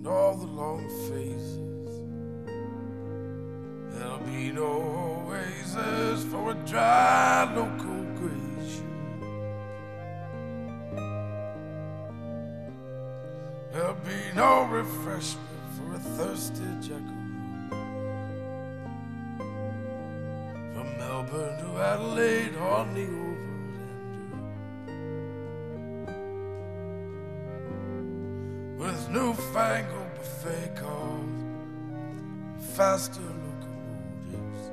and all the long phases. There'll be no oasis for a dry local graze. There'll be no refreshment for a thirsty jackal. From Melbourne to Adelaide on the Overlander, with newfangled buffet cars, faster locomotives.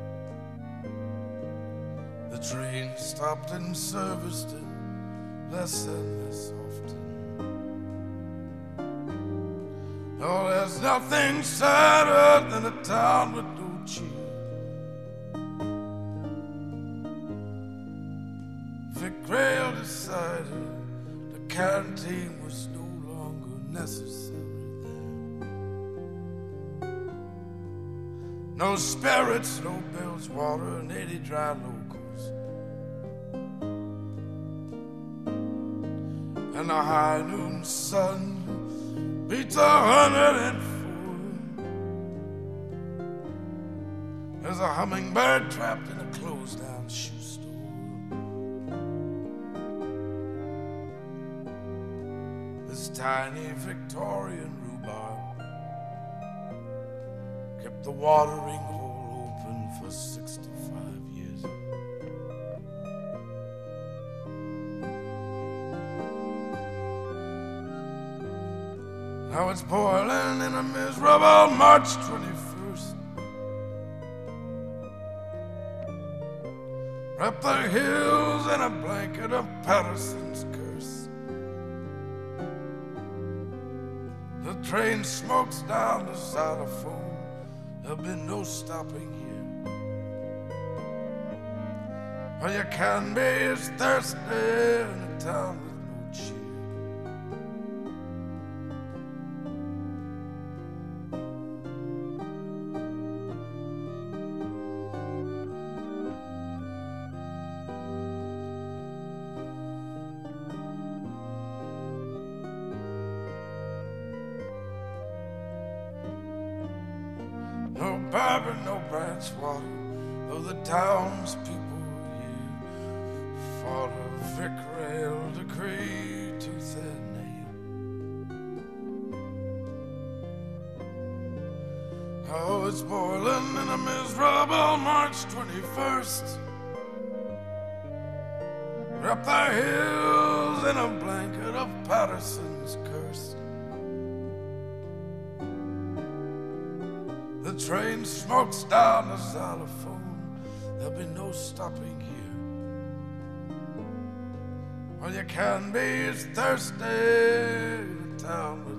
The train stopped and serviced it less and less often. Oh, there's nothing sadder than a town with no cheer. Vic Rail decided the canteen was no longer necessary there. No spirits, no bilge water, and 80 dry locals. And the high noon sun beats 104. There's a hummingbird trapped in a closed-down shoe store. This tiny Victorian rhubarb kept the watering hole open for 65 years. Now it's boiling in a miserable March 21st. Wrap the hills in a blanket of Patterson's curse. The train smokes down the xylophone. There'll be no stopping here. All you can be is thirsty in a town with no cheer. No bourbon, no branch water, though the townspeople here fought a Vic Rail decree tooth and nail. Oh, it's boiling in a miserable March 21st. Wrap the hills in a blanket of Patterson's curse. The train smokes down the xylophone. There'll be no stopping here. All you can be is thirsty in a town with